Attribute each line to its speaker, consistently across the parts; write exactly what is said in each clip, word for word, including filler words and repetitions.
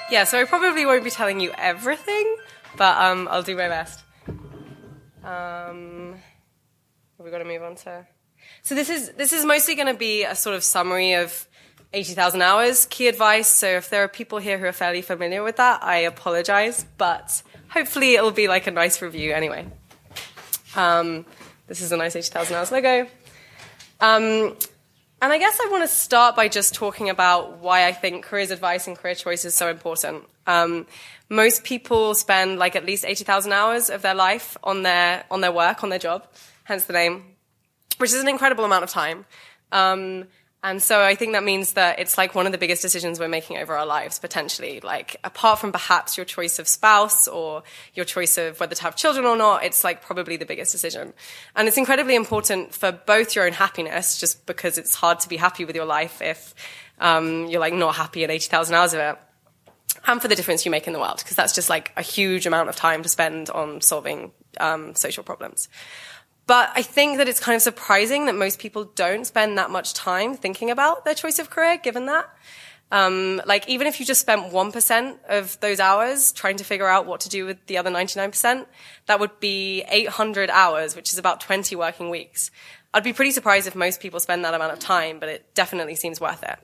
Speaker 1: Yeah, so I probably won't be telling you everything, but um, I'll do my best. Um, we've got to move on to... So this is this is mostly going to be a sort of summary of eighty thousand hours, key advice. So if there are people here who are fairly familiar with that, I apologize, but hopefully it'll be like a nice review anyway. Um, this is a nice eighty thousand hours logo. Um, and I guess I want to start by just talking about why I think careers advice and career choice is so important. Um, most people spend like at least eighty thousand hours of their life on their on their work, on their job, hence the name, which is an incredible amount of time. Um, and so I think that means that it's like one of the biggest decisions we're making over our lives, potentially. Like, apart from perhaps your choice of spouse or your choice of whether to have children or not, it's like probably the biggest decision. And it's incredibly important for both your own happiness, just because it's hard to be happy with your life if um, you're like not happy in eighty thousand hours of it, and for the difference you make in the world, because that's just like a huge amount of time to spend on solving um, social problems. But I think that it's kind of surprising that most people don't spend that much time thinking about their choice of career, given that. Um, like, even if you just spent one percent of those hours trying to figure out what to do with the other ninety-nine percent, that would be eight hundred hours, which is about twenty working weeks. I'd be pretty surprised if most people spend that amount of time, but it definitely seems worth it.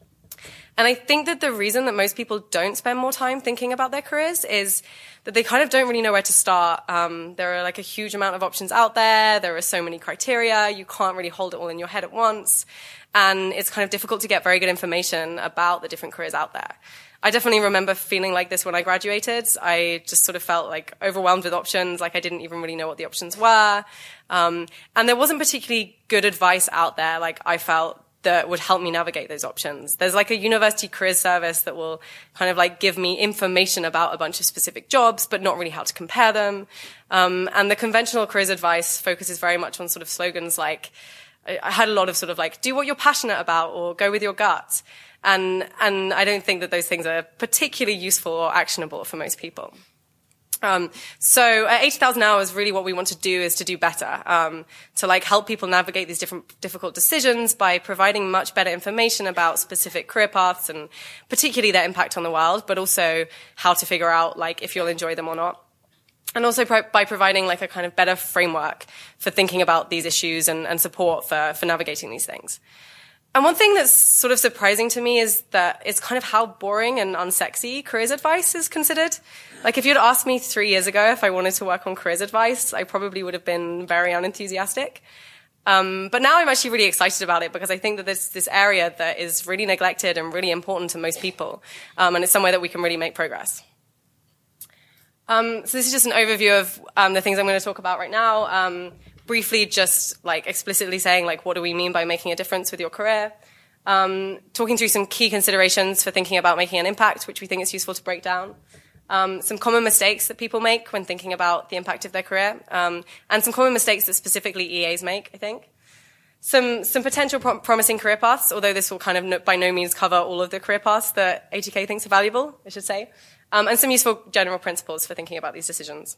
Speaker 1: And I think that the reason that most people don't spend more time thinking about their careers is that they kind of don't really know where to start. Um, there are like a huge amount of options out there. There are so many criteria. You can't really hold it all in your head at once. And it's kind of difficult to get very good information about the different careers out there. I definitely remember feeling like this when I graduated. I just sort of felt like overwhelmed with options, like I didn't even really know what the options were. Um, and there wasn't particularly good advice out there, like I felt, that would help me navigate those options. There's like a university careers service that will kind of like give me information about a bunch of specific jobs, but not really how to compare them. Um, and the conventional careers advice focuses very much on sort of slogans like, I had a lot of sort of like, do what you're passionate about or go with your gut. And, and I don't think that those things are particularly useful or actionable for most people. Um, so at eighty thousand hours, really what we want to do is to do better, um, to like help people navigate these different difficult decisions by providing much better information about specific career paths and particularly their impact on the world, but also how to figure out like if you'll enjoy them or not. And also pro- by providing like a kind of better framework for thinking about these issues and, and support for, for navigating these things. And one thing that's sort of surprising to me is that it's kind of how boring and unsexy careers advice is considered. Like, if you'd asked me three years ago if I wanted to work on careers advice, I probably would have been very unenthusiastic. Um, but now I'm actually really excited about it because I think that there's this area that is really neglected and really important to most people. Um, and it's somewhere that we can really make progress. Um, so this is just an overview of um, the things I'm going to talk about right now. Um, briefly, just like explicitly saying, like, what do we mean by making a difference with your career? Um, talking through some key considerations for thinking about making an impact, which we think is useful to break down. Um, some common mistakes that people make when thinking about the impact of their career, um, and some common mistakes that specifically E As make, I think. Some some potential pro- promising career paths, although this will kind of no, by no means cover all of the career paths that A T K thinks are valuable, I should say. Um, and some useful general principles for thinking about these decisions.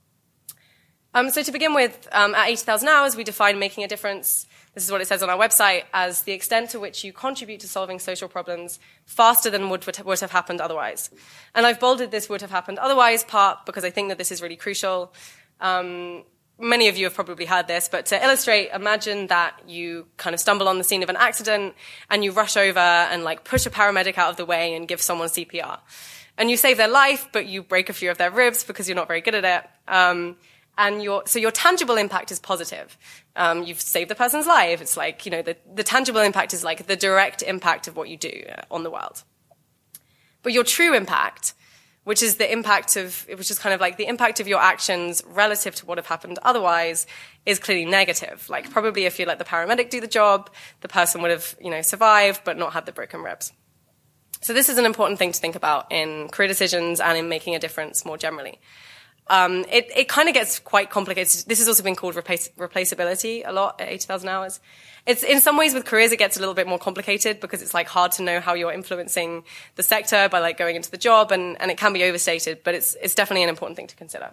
Speaker 1: Um, so to begin with, um, at eighty thousand hours, we define making a difference. This is what it says on our website, as the extent to which you contribute to solving social problems faster than would, would have happened otherwise. And I've bolded this would have happened otherwise part because I think that this is really crucial. Um, many of you have probably heard this, but to illustrate, imagine that you kind of stumble on the scene of an accident and you rush over and like push a paramedic out of the way and give someone C P R. And you save their life, but you break a few of their ribs because you're not very good at it. Um, And your, so your tangible impact is positive. Um, you've saved the person's life. It's like, you know, the, the tangible impact is like the direct impact of what you do on the world. But your true impact, which is the impact of, which is kind of like the impact of your actions relative to what have happened otherwise, is clearly negative. Like, probably if you let the paramedic do the job, the person would have, you know, survived, but not had the broken ribs. So this is an important thing to think about in career decisions and in making a difference more generally. Um, it, it kind of gets quite complicated. This has also been called replace, replaceability a lot at eighty thousand hours. It's, in some ways with careers, it gets a little bit more complicated because it's like hard to know how you're influencing the sector by like going into the job, and, and it can be overstated, but it's, it's definitely an important thing to consider.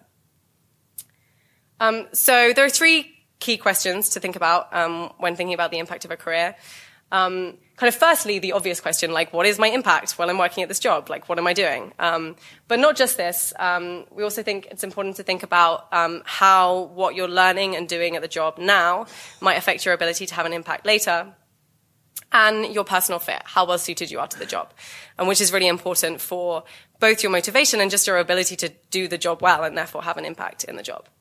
Speaker 1: Um, so there are three key questions to think about, um, when thinking about the impact of a career. Um, kind of firstly, the obvious question, like, what is my impact while I'm working at this job? Like, what am I doing? Um, but not just this. Um, we also think it's important to think about um, how what you're learning and doing at the job now might affect your ability to have an impact later. And your personal fit, how well suited you are to the job, and which is really important for both your motivation and just your ability to do the job well and therefore have an impact in the job.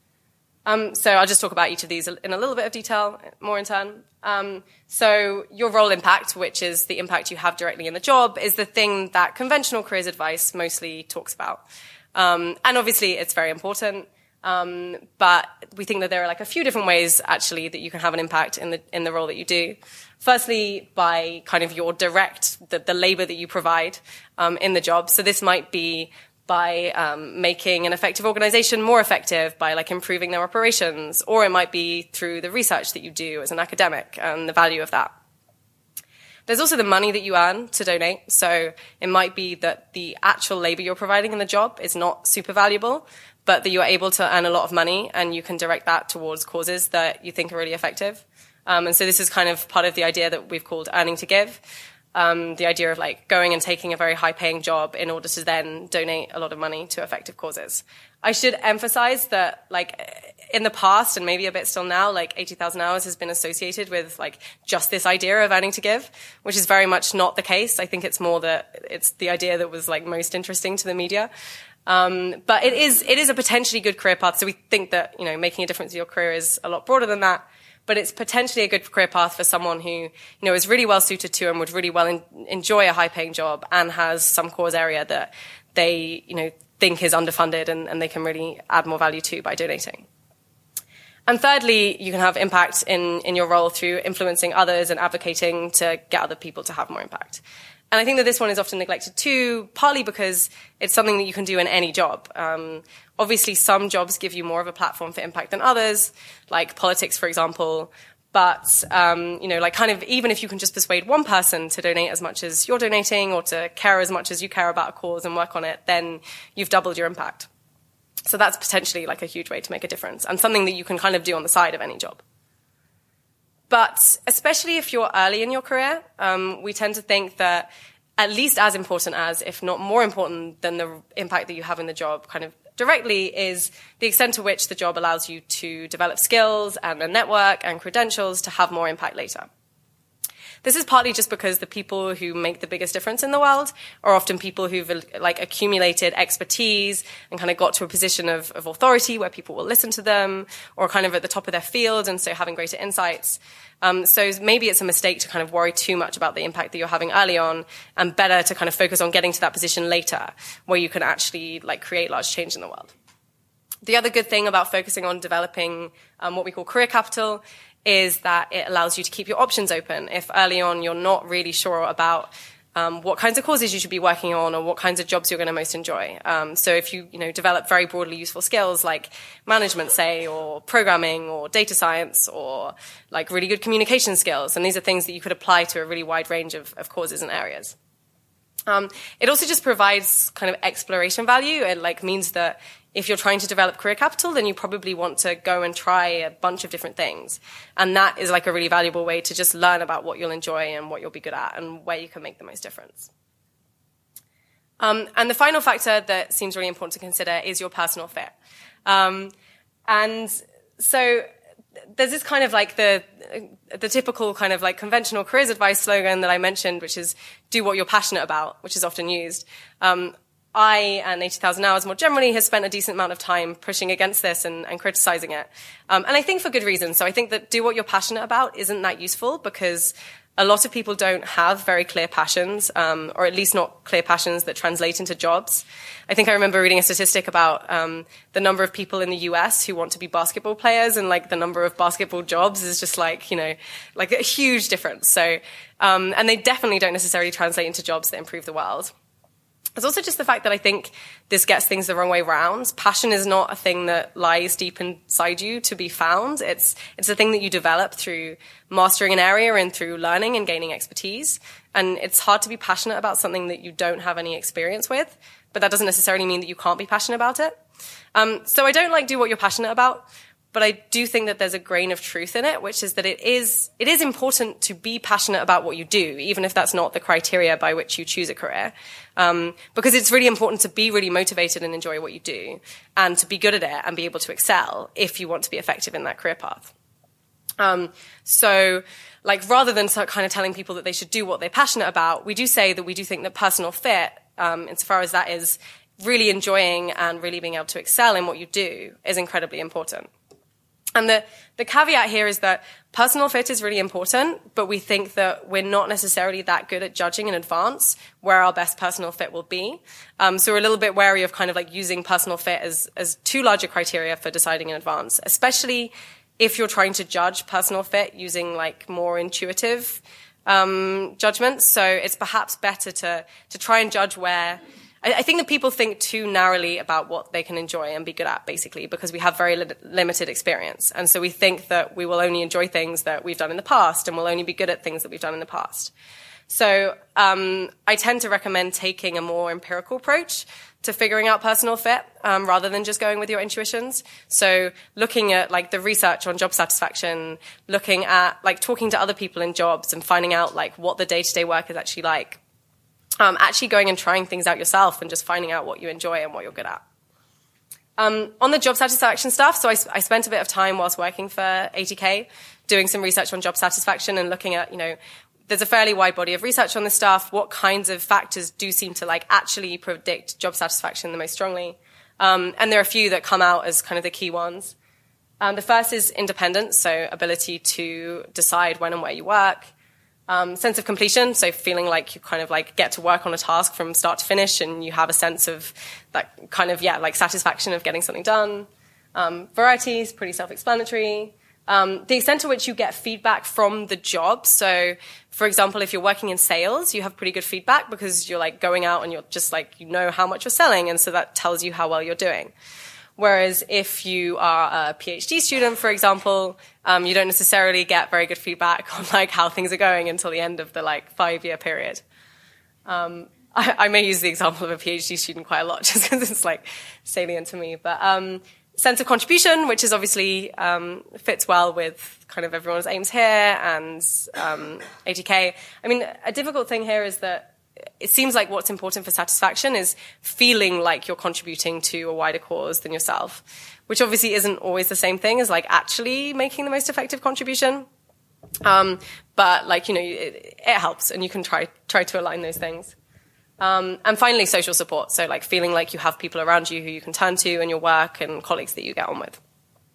Speaker 1: Um, so I'll just talk about each of these in a little bit of detail, more in turn. Um, so your role impact, which is the impact you have directly in the job, is the thing that conventional careers advice mostly talks about. Um, and obviously it's very important. Um, but we think that there are like a few different ways actually that you can have an impact in the, in the role that you do. Firstly, by kind of your direct, the, the labor that you provide, um, in the job. So this might be by um, making an effective organization more effective, by like improving their operations, or it might be through the research that you do as an academic and the value of that. There's also the money that you earn to donate. So it might be that the actual labor you're providing in the job is not super valuable, but that you're able to earn a lot of money and you can direct that towards causes that you think are really effective. Um, and so this is kind of part of the idea that we've called earning to give. Um, the idea of like going and taking a very high paying job in order to then donate a lot of money to effective causes. I should emphasize that like in the past and maybe a bit still now, like eighty thousand hours has been associated with like just this idea of earning to give, which is very much not the case. I think it's more that it's the idea that was like most interesting to the media. Um, but it is, it is a potentially good career path. So we think that, you know, making a difference in your career is a lot broader than that. But it's potentially a good career path for someone who, you know, is really well suited to and would really well in, enjoy a high paying job and has some cause area that they, you know, think is underfunded and, and they can really add more value to by donating. And thirdly, you can have impact in, in your role through influencing others and advocating to get other people to have more impact. And I think that this one is often neglected too, partly because it's something that you can do in any job. Um, obviously, some jobs give you more of a platform for impact than others, like politics, for example. But, um, you know, like kind of even if you can just persuade one person to donate as much as you're donating or to care as much as you care about a cause and work on it, then you've doubled your impact. So that's potentially like a huge way to make a difference and something that you can kind of do on the side of any job. But especially if you're early in your career, um, we tend to think that at least as important as, if not more important than the impact that you have in the job kind of directly, is the extent to which the job allows you to develop skills and a network and credentials to have more impact later. This is partly just because the people who make the biggest difference in the world are often people who've like accumulated expertise and kind of got to a position of, of authority where people will listen to them, or kind of at the top of their field and so having greater insights. Um, so maybe it's a mistake to kind of worry too much about the impact that you're having early on, and better to kind of focus on getting to that position later where you can actually like create large change in the world. The other good thing about focusing on developing um, what we call career capital is that it allows you to keep your options open. If early on you're not really sure about um, what kinds of causes you should be working on or what kinds of jobs you're going to most enjoy. Um, so if you, you know, develop very broadly useful skills like management, say, or programming or data science or like really good communication skills, and these are things that you could apply to a really wide range of, of causes and areas. Um, it also just provides kind of exploration value. It like means that if you're trying to develop career capital, then you probably want to go and try a bunch of different things. And that is like a really valuable way to just learn about what you'll enjoy and what you'll be good at and where you can make the most difference. Um, and the final factor that seems really important to consider is your personal fit. Um, and so there's this kind of like the the typical kind of like conventional careers advice slogan that I mentioned, which is do what you're passionate about, which is often used. Um, I and eighty thousand hours more generally has spent a decent amount of time pushing against this and, and criticizing it. Um, and I think for good reason. So I think that do what you're passionate about isn't that useful because a lot of people don't have very clear passions, um, or at least not clear passions that translate into jobs. I think I remember reading a statistic about um, the number of people in the U S who want to be basketball players, and like the number of basketball jobs is just like, you know, like a huge difference. So, um, and they definitely don't necessarily translate into jobs that improve the world. There's also just the fact that I think this gets things the wrong way round. Passion is not a thing that lies deep inside you to be found. It's it's a thing that you develop through mastering an area and through learning and gaining expertise. And it's hard to be passionate about something that you don't have any experience with, but that doesn't necessarily mean that you can't be passionate about it. Um, so I don't like do what you're passionate about, but I do think that there's a grain of truth in it, which is that it is, it is important to be passionate about what you do, even if that's not the criteria by which you choose a career. Um, because it's really important to be really motivated and enjoy what you do, and to be good at it and be able to excel if you want to be effective in that career path. Um, so, like, rather than start kind of telling people that they should do what they're passionate about, we do say that we do think that personal fit, um, insofar as that is really enjoying and really being able to excel in what you do, is incredibly important. And the, the caveat here is that personal fit is really important, but we think that we're not necessarily that good at judging in advance where our best personal fit will be. Um, so we're a little bit wary of kind of like using personal fit as, as too large a criteria for deciding in advance, especially if you're trying to judge personal fit using like more intuitive um, judgments. So it's perhaps better to, to try and judge where I think that people think too narrowly about what they can enjoy and be good at, basically, because we have very li- limited experience. And so we think that we will only enjoy things that we've done in the past, and we'll only be good at things that we've done in the past. So um, I tend to recommend taking a more empirical approach to figuring out personal fit, um, rather than just going with your intuitions. So looking at like the research on job satisfaction, looking at like talking to other people in jobs and finding out like what the day-to-day work is actually like. Um, actually going and trying things out yourself and just finding out what you enjoy and what you're good at. Um, on the job satisfaction stuff, so I, I spent a bit of time whilst working for A T K doing some research on job satisfaction and looking at, you know, there's a fairly wide body of research on this stuff. What kinds of factors do seem to like actually predict job satisfaction the most strongly? Um, and there are a few that come out as kind of the key ones. Um, the first is independence, so ability to decide when and where you work. Um, sense of completion, so feeling like you kind of like get to work on a task from start to finish and you have a sense of that kind of, yeah, like satisfaction of getting something done. Um, variety is pretty self-explanatory. Um, the extent to which you get feedback from the job. So, for example, if you're working in sales, you have pretty good feedback because you're like going out and you're just like, you know how much you're selling. And so that tells you how well you're doing. Whereas if you are a PhD student, for example, um, you don't necessarily get very good feedback on like how things are going until the end of the like five-year period. Um, I, I may use the example of a PhD student quite a lot just because it's like salient to me. But um, sense of contribution, which is obviously um, fits well with kind of everyone's aims here and um, A T K. I mean, a difficult thing here is that it seems like what's important for satisfaction is feeling like you're contributing to a wider cause than yourself, which obviously isn't always the same thing as like actually making the most effective contribution. Um, but like, you know, it, it helps and you can try, try to align those things. Um, and finally, social support. So like feeling like you have people around you who you can turn to in your work and colleagues that you get on with.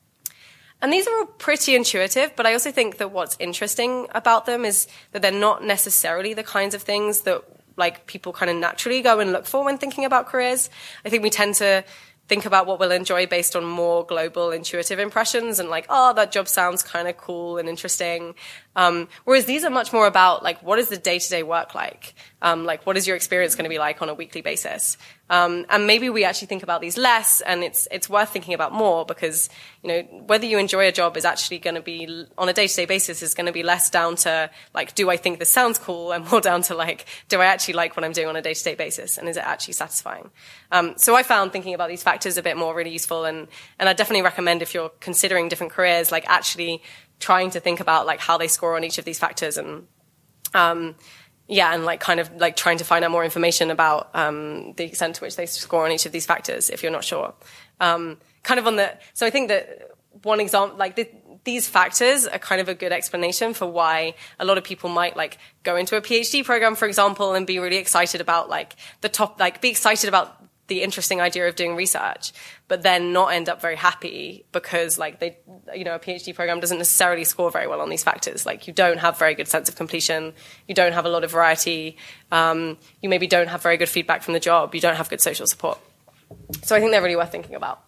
Speaker 1: And these are all pretty intuitive, but I also think that what's interesting about them is that they're not necessarily the kinds of things that like people kind of naturally go and look for when thinking about careers. I think we tend to think about what we'll enjoy based on more global intuitive impressions and like, oh, that job sounds kind of cool and interesting. Um, whereas these are much more about like, what is the day-to-day work like? Um, like, what is your experience going to be like on a weekly basis? Um, and maybe we actually think about these less, and it's it's worth thinking about more because, you know, whether you enjoy a job is actually going to be, on a day-to-day basis, is going to be less down to, like, do I think this sounds cool, and more down to, like, do I actually like what I'm doing on a day-to-day basis, and is it actually satisfying? Um, so I found thinking about these factors a bit more really useful, and, and I definitely recommend if you're considering different careers, like, actually trying to think about, like, how they score on each of these factors and, um, yeah, and like kind of like trying to find out more information about um, the extent to which they score on each of these factors if you're not sure. Um, kind of on the, so I think that one example, like the, these factors are kind of a good explanation for why a lot of people might like go into a PhD program, for example, and be really excited about like the top, like be excited about the interesting idea of doing research, but then not end up very happy because like they, you know, a PhD program doesn't necessarily score very well on these factors. Like you don't have very good sense of completion. You don't have a lot of variety. Um, you maybe don't have very good feedback from the job. You don't have good social support. So I think they're really worth thinking about.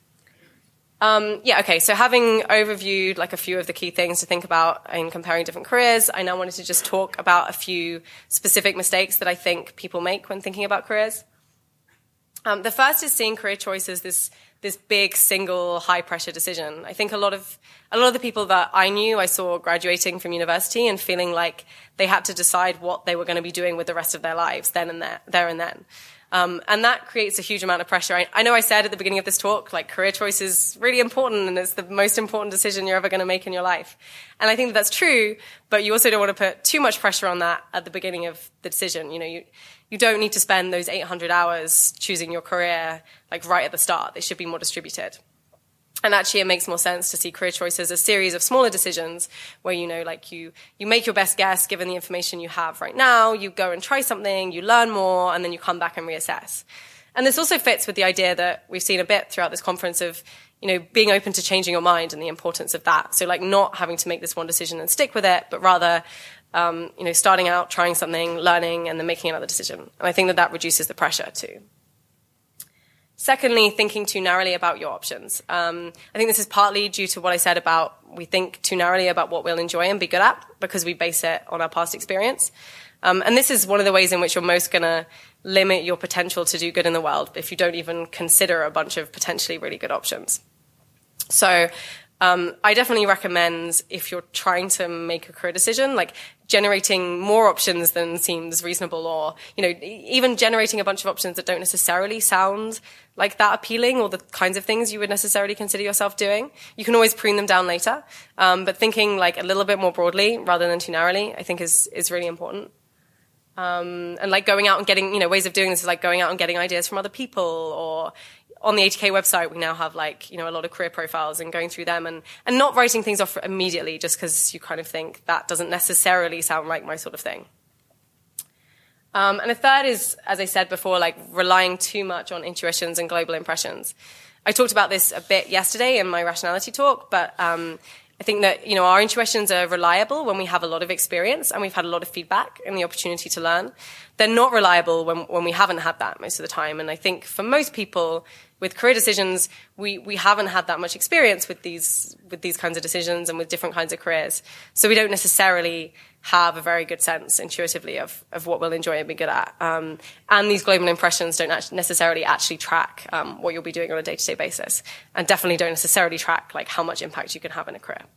Speaker 1: Um, yeah, okay. So having overviewed like a few of the key things to think about in comparing different careers, I now wanted to just talk about a few specific mistakes that I think people make when thinking about careers. Um, the first is seeing career choice as this this big single high pressure decision. I think a lot of a lot of the people that I knew, I saw graduating from university and feeling like they had to decide what they were going to be doing with the rest of their lives then and there, there and then. Um, and that creates a huge amount of pressure. I, I know I said at the beginning of this talk, like, career choice is really important and it's the most important decision you're ever going to make in your life. And I think that that's true, but you also don't want to put too much pressure on that at the beginning of the decision. You know, you, you don't need to spend those eight hundred hours choosing your career, like, right at the start. They should be more distributed. And actually, it makes more sense to see career choices as a series of smaller decisions where, you know, like you, you make your best guess given the information you have right now, you go and try something, you learn more, and then you come back and reassess. And this also fits with the idea that we've seen a bit throughout this conference of, you know, being open to changing your mind and the importance of that. So, like, not having to make this one decision and stick with it, but rather, um, you know, starting out, trying something, learning, and then making another decision. And I think that that reduces the pressure too. Secondly, thinking too narrowly about your options. Um, I think this is partly due to what I said about we think too narrowly about what we'll enjoy and be good at because we base it on our past experience. Um, and this is one of the ways in which you're most going to limit your potential to do good in the world if you don't even consider a bunch of potentially really good options. So um, I definitely recommend, if you're trying to make a career decision, like generating more options than seems reasonable, or, you know, even generating a bunch of options that don't necessarily sound like that appealing or the kinds of things you would necessarily consider yourself doing. You can always prune them down later. Um, but thinking like a little bit more broadly rather than too narrowly, I think is, is really important. Um, and like going out and getting, you know, ways of doing this is like going out and getting ideas from other people, or on the A T K website, we now have like, you know, a lot of career profiles and going through them and, and not writing things off immediately just because you kind of think that doesn't necessarily sound like my sort of thing. Um, and a third is, as I said before, like relying too much on intuitions and global impressions. I talked about this a bit yesterday in my rationality talk, but um, I think that, you know, our intuitions are reliable when we have a lot of experience and we've had a lot of feedback and the opportunity to learn. They're not reliable when, when we haven't had that most of the time. And I think for most people with career decisions, we, we haven't had that much experience with these, with these kinds of decisions and with different kinds of careers. So we don't necessarily have a very good sense intuitively of, of what we'll enjoy and be good at. Um, and these global impressions don't actually necessarily actually track um, what you'll be doing on a day-to-day basis, and definitely don't necessarily track like how much impact you can have in a career.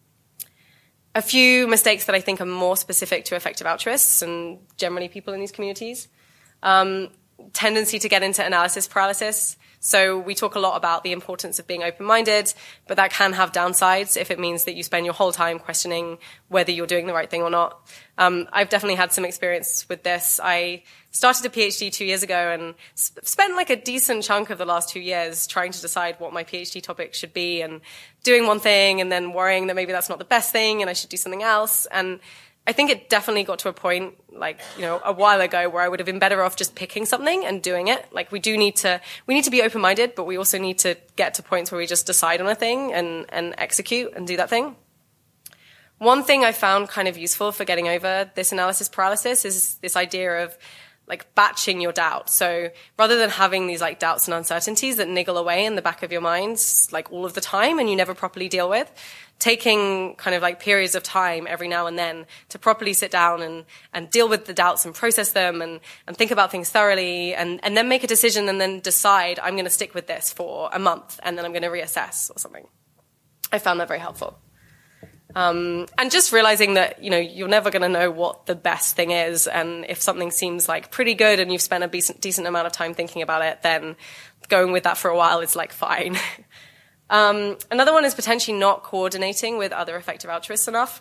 Speaker 1: A few mistakes that I think are more specific to effective altruists and generally people in these communities. Um, tendency to get into analysis paralysis. So we talk a lot about the importance of being open-minded, but that can have downsides if it means that you spend your whole time questioning whether you're doing the right thing or not. Um, I've definitely had some experience with this. I started a PhD two years ago and sp- spent like a decent chunk of the last two years trying to decide what my PhD topic should be and doing one thing and then worrying that maybe that's not the best thing and I should do something else. And I think it definitely got to a point, like, you know, a while ago where I would have been better off just picking something and doing it. Like, we do need to, we need to be open-minded, but we also need to get to points where we just decide on a thing and, and execute and do that thing. One thing I found kind of useful for getting over this analysis paralysis is this idea of, like, batching your doubt. So rather than having these, like, doubts and uncertainties that niggle away in the back of your minds, like, all of the time and you never properly deal with, taking kind of like periods of time every now and then to properly sit down and, and deal with the doubts and process them and, and think about things thoroughly and, and then make a decision and then decide I'm going to stick with this for a month and then I'm going to reassess or something. I found that very helpful. Um, and just realizing that, you know, you're never going to know what the best thing is. And if something seems like pretty good and you've spent a decent, decent amount of time thinking about it, then going with that for a while is like fine. Um, another one is potentially not coordinating with other effective altruists enough.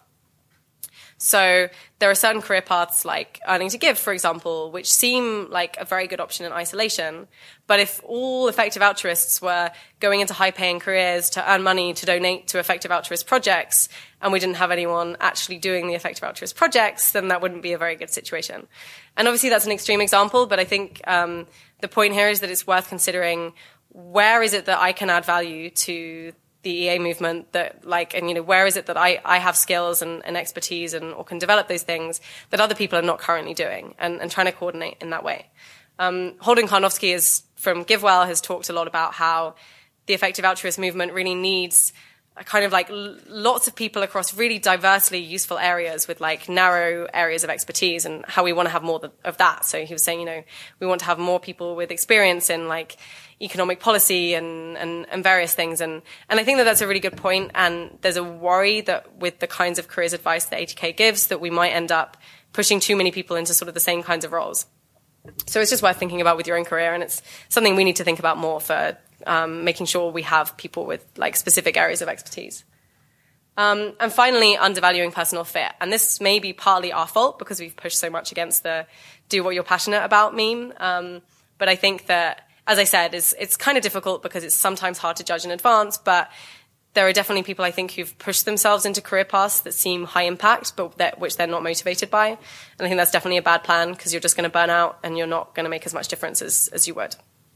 Speaker 1: So there are certain career paths like earning to give, for example, which seem like a very good option in isolation. But if all effective altruists were going into high-paying careers to earn money to donate to effective altruist projects, and we didn't have anyone actually doing the effective altruist projects, then that wouldn't be a very good situation. And obviously that's an extreme example, but I think um, the point here is that it's worth considering where is it that I can add value to the E A movement that like, and you know, where is it that I, I have skills and, and expertise and, or can develop those things that other people are not currently doing and, and trying to coordinate in that way. Um, Holden Karnofsky is from GiveWell has talked a lot about how the effective altruist movement really needs a kind of like l- lots of people across really diversely useful areas with like narrow areas of expertise and how we want to have more th- of that. So he was saying, you know, we want to have more people with experience in like economic policy and, and, and various things. And, and I think that that's a really good point. And there's a worry that with the kinds of careers advice that A T K gives, that we might end up pushing too many people into sort of the same kinds of roles. So it's just worth thinking about with your own career, and it's something we need to think about more for um, making sure we have people with like specific areas of expertise. Um, and finally, undervaluing personal fit. And this may be partly our fault because we've pushed so much against the do what you're passionate about meme. Um, but I think that, as I said, it's, it's kind of difficult because it's sometimes hard to judge in advance, but there are definitely people, I think, who've pushed themselves into career paths that seem high impact, but that, which they're not motivated by. And I think that's definitely a bad plan because you're just going to burn out and you're not going to make as much difference as, as you would.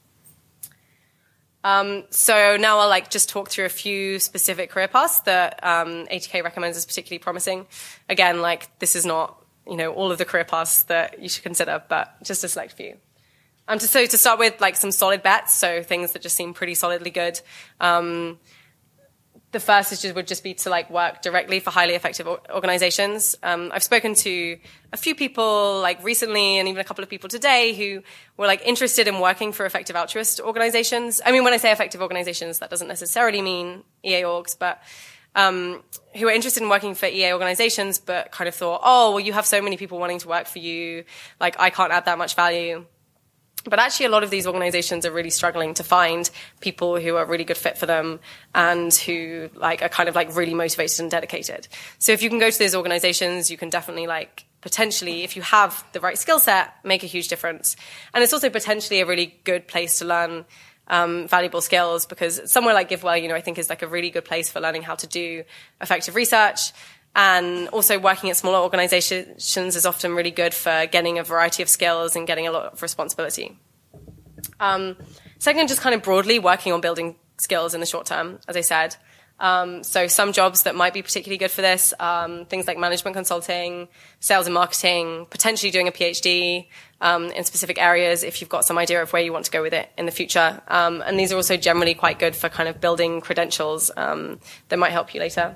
Speaker 1: Um, so now I'll like just talk through a few specific career paths that um, eighty K recommends as particularly promising. Again, like this is not, you know, all of the career paths that you should consider, but just a select few. Um, to, so to start with, like some solid bets, so things that just seem pretty solidly good. Um, The first is just, would just be to like work directly for highly effective organizations. Um, I've spoken to a few people like recently and even a couple of people today who were like interested in working for effective altruist organizations. I mean, when I say effective organizations, that doesn't necessarily mean E A orgs, but um, who are interested in working for E A organizations, but kind of thought, oh, well, you have so many people wanting to work for you. Like, I can't add that much value. But actually, a lot of these organizations are really struggling to find people who are really good fit for them and who like are kind of like really motivated and dedicated. So if you can go to those organizations, you can definitely like potentially, if you have the right skill set, make a huge difference. And it's also potentially a really good place to learn um, valuable skills, because somewhere like GiveWell, you know, I think is like a really good place for learning how to do effective research. And also working at smaller organizations is often really good for getting a variety of skills and getting a lot of responsibility. Um, second, just kind of broadly working on building skills in the short term, as I said. Um, so some jobs that might be particularly good for this, um, things like management consulting, sales and marketing, potentially doing a PhD um, in specific areas if you've got some idea of where you want to go with it in the future. Um, and these are also generally quite good for kind of building credentials um, that might help you later.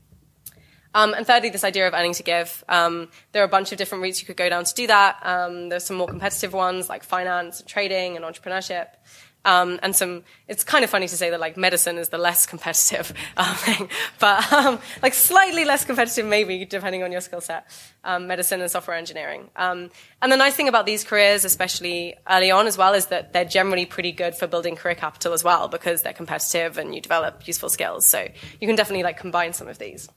Speaker 1: Um, and thirdly, this idea of earning to give. Um, there are a bunch of different routes you could go down to do that. Um, there's some more competitive ones like finance, and trading, and entrepreneurship. Um, and some, it's kind of funny to say that like medicine is the less competitive um, thing, but um, like slightly less competitive maybe depending on your skill set. Um, medicine and software engineering. Um, and the nice thing about these careers, especially early on as well, is that they're generally pretty good for building career capital as well because they're competitive and you develop useful skills. So you can definitely like combine some of these.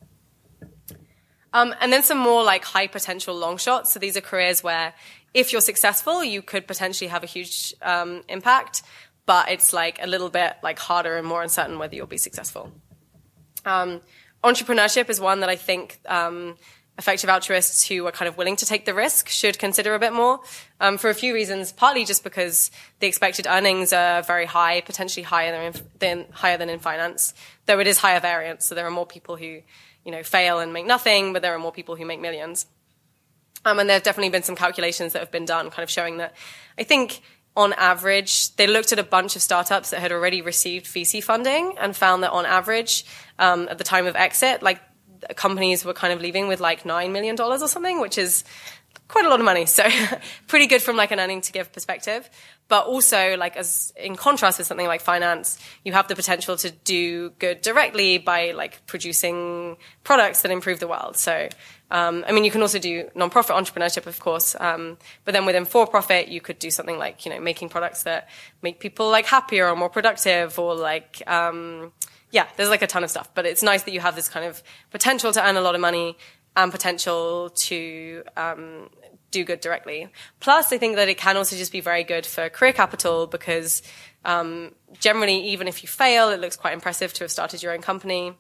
Speaker 1: Um, and then some more like high potential long shots. So these are careers where if you're successful, you could potentially have a huge um, impact, but it's like a little bit like harder and more uncertain whether you'll be successful. Um, entrepreneurship is one that I think um, effective altruists who are kind of willing to take the risk should consider a bit more um, for a few reasons, partly just because the expected earnings are very high, potentially higher than, in, than, higher than in finance, though it is higher variance. So there are more people who you know, fail and make nothing, but there are more people who make millions. Um, and there have definitely been some calculations that have been done kind of showing that I think on average, they looked at a bunch of startups that had already received V C funding and found that on average, um, at the time of exit, like companies were kind of leaving with like nine million dollars or something, which is quite a lot of money. So pretty good from like an earning to give perspective. But also, like as in contrast with something like finance, you have the potential to do good directly by like producing products that improve the world. So, um, I mean, you can also do non-profit entrepreneurship, of course. Um, but then within for-profit, you could do something like, you know, making products that make people like happier or more productive or like, um, yeah, there's like a ton of stuff. But it's nice that you have this kind of potential to earn a lot of money and potential to, um, do good directly. Plus, I think that it can also just be very good for career capital because um, generally, even if you fail, it looks quite impressive to have started your own company.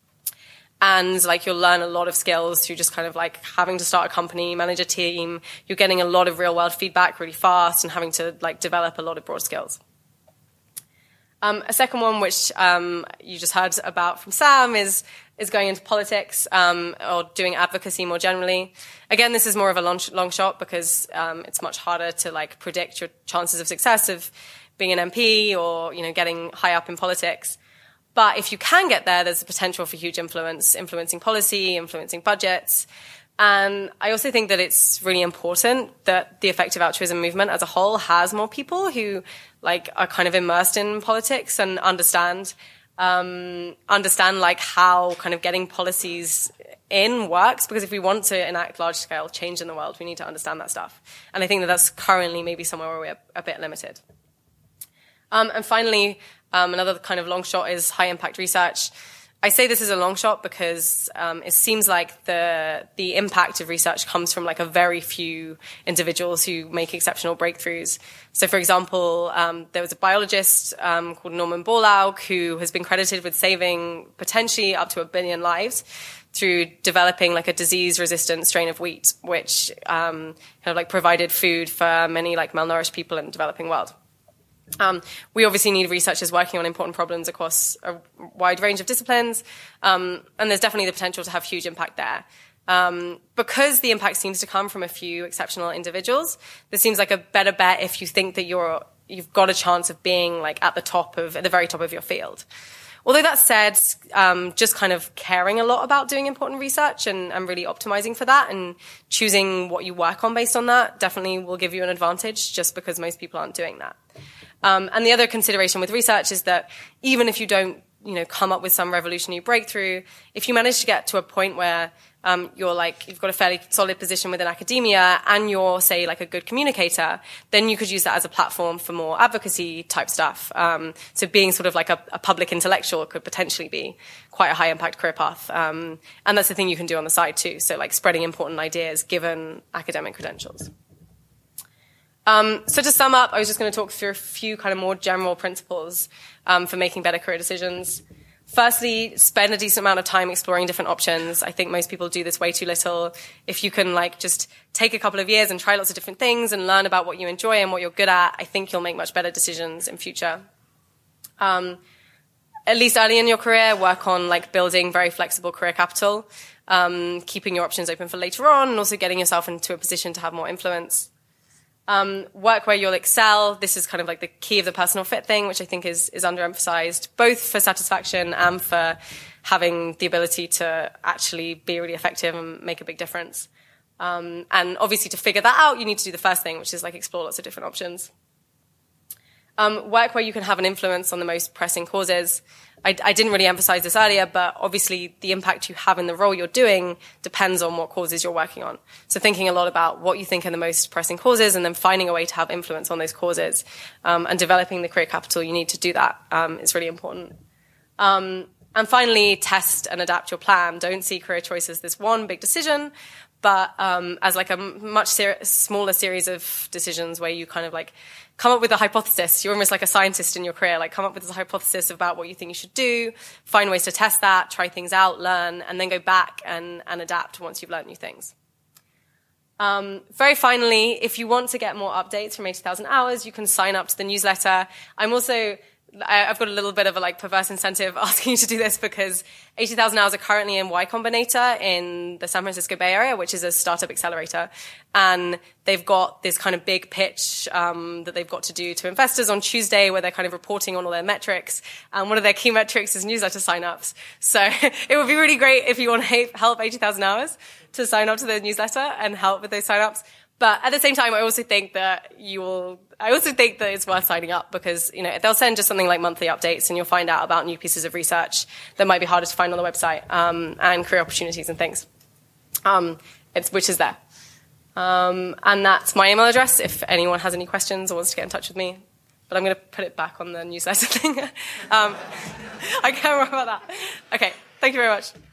Speaker 1: And like you'll learn a lot of skills through just kind of like having to start a company, manage a team. You're getting a lot of real world feedback really fast and having to like develop a lot of broad skills. Um, a second one, which um, you just heard about from Sam, is is going into politics um, or doing advocacy more generally. Again, this is more of a long, long shot because um, it's much harder to like predict your chances of success of being an M P or you know getting high up in politics. But if you can get there, there's the potential for huge influence, influencing policy, influencing budgets. And I also think that it's really important that the effective altruism movement as a whole has more people who like are kind of immersed in politics and understand, um, understand like how kind of getting policies in works, because if we want to enact large-scale change in the world, we need to understand that stuff. And I think that that's currently maybe somewhere where we're a bit limited. Um, and finally, um, another kind of long shot is high-impact research. I say this is a long shot because um, it seems like the the impact of research comes from like a very few individuals who make exceptional breakthroughs. So, for example, um, there was a biologist um, called Norman Borlaug who has been credited with saving potentially up to a billion lives through developing like a disease-resistant strain of wheat, which um, kind of like provided food for many like malnourished people in the developing world. Um, we obviously need researchers working on important problems across a wide range of disciplines, um, and there's definitely the potential to have huge impact there. Um, because the impact seems to come from a few exceptional individuals, this seems like a better bet if you think that you're, you've got a chance of being like at the top of, at the very top of your field. Although that said, um, just kind of caring a lot about doing important research and, and really optimizing for that and choosing what you work on based on that definitely will give you an advantage, just because most people aren't doing that. Um, and the other consideration with research is that even if you don't, you know, come up with some revolutionary breakthrough, if you manage to get to a point where um, you're like, you've got a fairly solid position within academia and you're, say, like a good communicator, then you could use that as a platform for more advocacy type stuff. Um, so being sort of like a, a public intellectual could potentially be quite a high impact career path. Um, and that's the thing you can do on the side too. So like spreading important ideas given academic credentials. Um, so to sum up, I was just going to talk through a few kind of more general principles um, for making better career decisions. Firstly, spend a decent amount of time exploring different options. I think most people do this way too little. If you can like just take a couple of years and try lots of different things and learn about what you enjoy and what you're good at, I think you'll make much better decisions in future. Um, at least early in your career, work on like building very flexible career capital, um, keeping your options open for later on, and also getting yourself into a position to have more influence. Um, work where you'll excel. This is kind of like the key of the personal fit thing, which I think is, is underemphasized, both for satisfaction and for having the ability to actually be really effective and make a big difference. Um, and obviously to figure that out, you need to do the first thing, which is like explore lots of different options. Um, work where you can have an influence on the most pressing causes. I, I didn't really emphasize this earlier, but obviously the impact you have in the role you're doing depends on what causes you're working on. So thinking a lot about what you think are the most pressing causes and then finding a way to have influence on those causes, um, and developing the career capital you need to do that, um, is really important. Um, and finally, test and adapt your plan. Don't see career choice as this one big decision, but um, as like a much ser- smaller series of decisions where you kind of like come up with a hypothesis. You're almost like a scientist in your career. Like come up with a hypothesis about what you think you should do, find ways to test that, try things out, learn, and then go back and, and adapt once you've learned new things. Um, very finally, if you want to get more updates from eighty thousand hours, you can sign up to the newsletter. I'm also... I've got a little bit of a like perverse incentive asking you to do this because eighty thousand hours are currently in Y Combinator in the San Francisco Bay Area, which is a startup accelerator. And they've got this kind of big pitch um, that they've got to do to investors on Tuesday where they're kind of reporting on all their metrics. And one of their key metrics is newsletter signups. So it would be really great if you want to help eighty thousand hours to sign up to the newsletter and help with those signups. But at the same time, I also think that you will, I also think that it's worth signing up because, you know, they'll send just something like monthly updates and you'll find out about new pieces of research that might be harder to find on the website, um, and career opportunities and things, um, it's, which is there. Um, and that's my email address if anyone has any questions or wants to get in touch with me. But I'm going to put it back on the newsletter thing. um, I can't remember about that. Okay. Thank you very much.